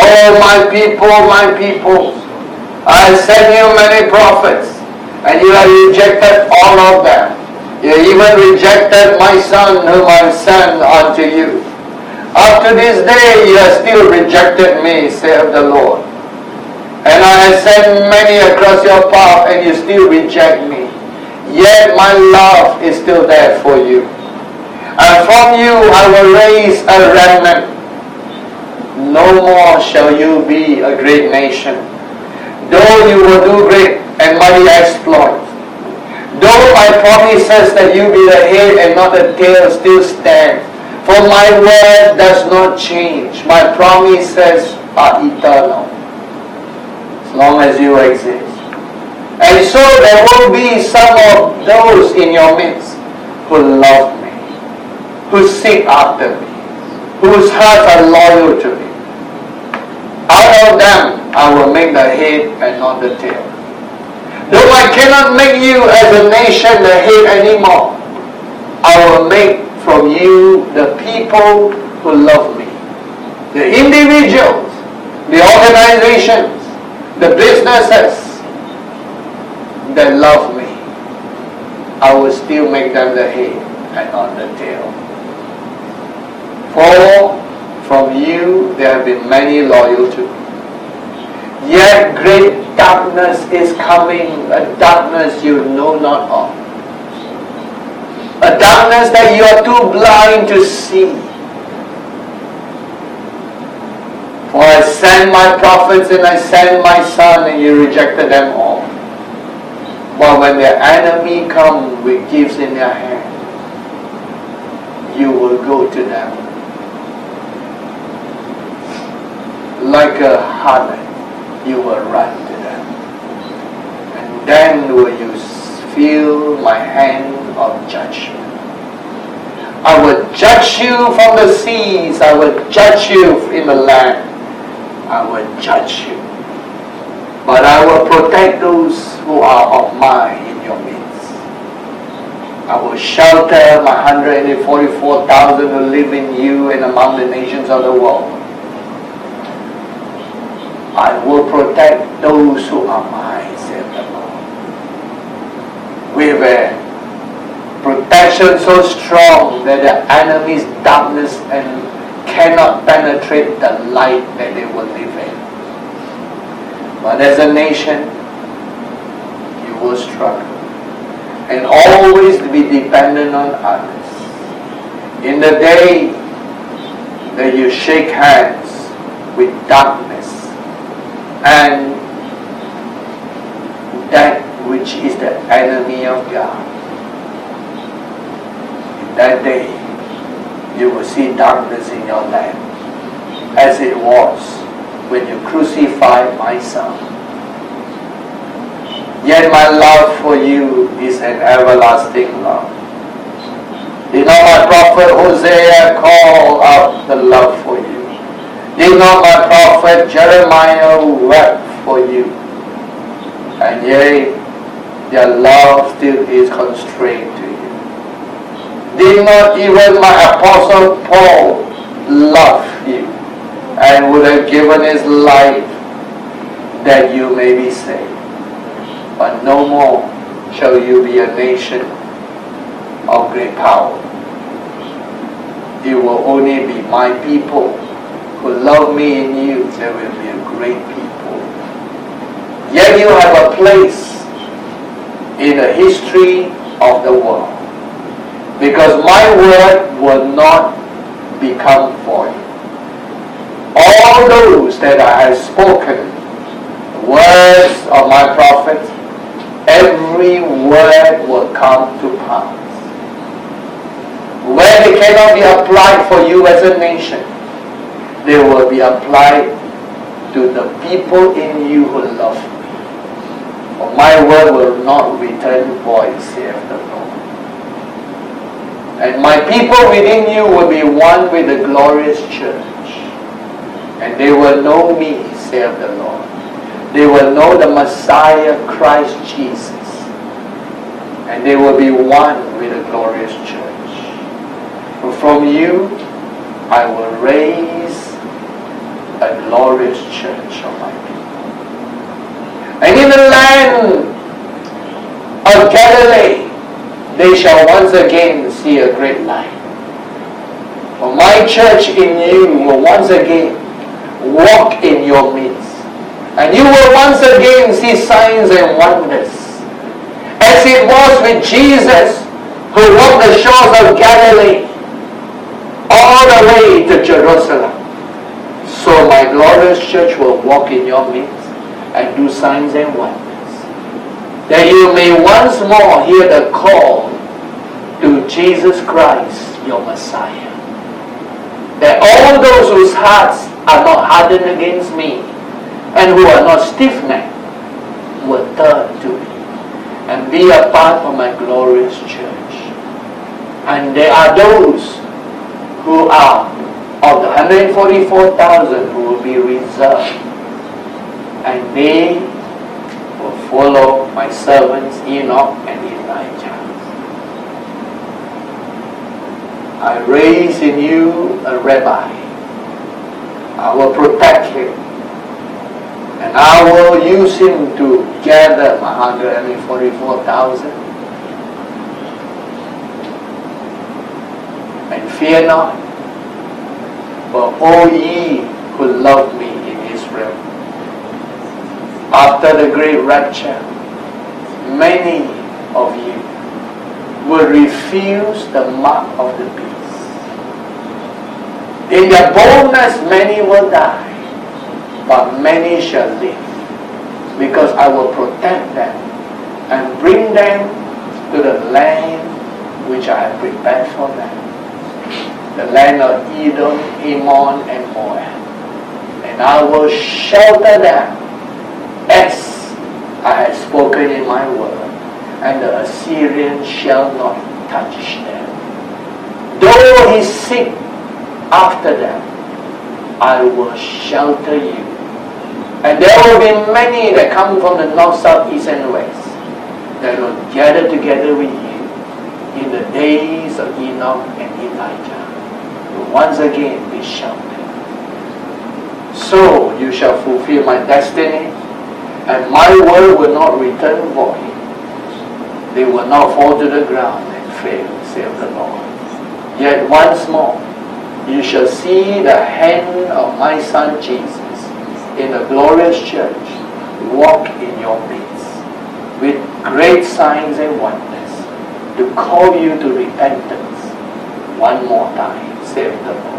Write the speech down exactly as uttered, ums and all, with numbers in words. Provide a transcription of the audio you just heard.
Oh, my people, my people, I sent you many prophets, and you have rejected all of them. You even rejected my son whom I sent unto you. Up to this day you have still rejected me, saith the Lord. And I have sent many across your path, and you still reject me. Yet my love is still there for you. And from you I will raise a remnant. No more shall you be a great nation. Though you will do great and mighty exploits, though my promises that you be the head and not the tail still stand, for my word does not change. My promises are eternal, as long as you exist. And so there will be some of those in your midst who love me, who seek after me, whose hearts are loyal to me. Out of them I will make the head and not the tail. Though I cannot make you as a nation the head anymore, I will make from you the people who love me. The individuals, the organizations, the businesses that love me, I will still make them the head and not the tail. For from you there have been many loyal to me. Yet great darkness is coming, a darkness you know not of. A darkness that you are too blind to see. For I sent my prophets and I sent my son, and you rejected them all. But when their enemy comes with gifts in their hand, you will go to them. Like a harlot, you will run to them. And then will you feel my hand of judgment. I will judge you from the seas. I will judge you in the land. I will judge you. But I will protect those who are of mine in your midst. I will shelter my one hundred forty-four thousand who live in you and among the nations of the world. I will protect those who are mine, said the Lord. With a protection so strong that the enemy's darkness and cannot penetrate the light that they will live in. But as a nation, you will struggle and always be dependent on others. In the day that you shake hands with darkness and that which is the enemy of God, in that day you will see darkness in your land, as it was when you crucified my son. Yet my love for you is an everlasting love. Did not my prophet Hosea call out the love for you? Did not my prophet Jeremiah wept for you? And yea, their love still is constrained to you. Did not even my apostle Paul love you and would have given his life that you may be saved? But no more shall you be a nation of great power. You will only be my people who love me in you. There will be a great people. Yet you have a place in the history of the world, because my word will not become void. All those that I have spoken, the words of my prophet, every word will come to pass. Where they cannot be applied for you as a nation, they will be applied to the people in you who love me. For my word will not return void, saith the Lord. And my people within you will be one with the glorious church. And they will know me, saith the Lord. They will know the Messiah, Christ Jesus. And they will be one with the glorious church. For from you I will raise a glorious church of my people. And in the land of Galilee, they shall once again see a great light. For my church in you will once again walk in your midst. And you will once again see signs and wonders. As it was with Jesus, who walked the shores of Galilee all the way to Jerusalem. So my glorious church will walk in your midst and do signs and wonders, that you may once more hear the call to Jesus Christ, your Messiah. That all those whose hearts are not hardened against me and who are not stiff-necked will turn to me and be a part of my glorious church. And there are those who are of the one hundred forty-four thousand who will be reserved, and they will follow my servants Enoch and Elijah. I raise in you a rabbi. I will protect him, and I will use him to gather my one hundred forty-four thousand. And fear not, for all ye who love me in Israel. After the great rapture, many of you will refuse the mark of the beast. In their boldness many will die, but many shall live, because I will protect them and bring them to the land which I have prepared for them, the land of Edom, Ammon, and Moab. And I will shelter them as I have spoken in my word, and the Assyrians shall not touch them. Though he seek after them, I will shelter you. And there will be many that come from the north, south, east, and west that will gather together with you in the days of Enoch and Elijah, will once again be sheltered. So you shall fulfill my destiny, and my word will not return void. They will not fall to the ground and fail, saith the Lord. Yet once more you shall see the hand of my Son Jesus in the glorious church walk in your midst with great signs and wonders to call you to repentance one more time, saith the Lord.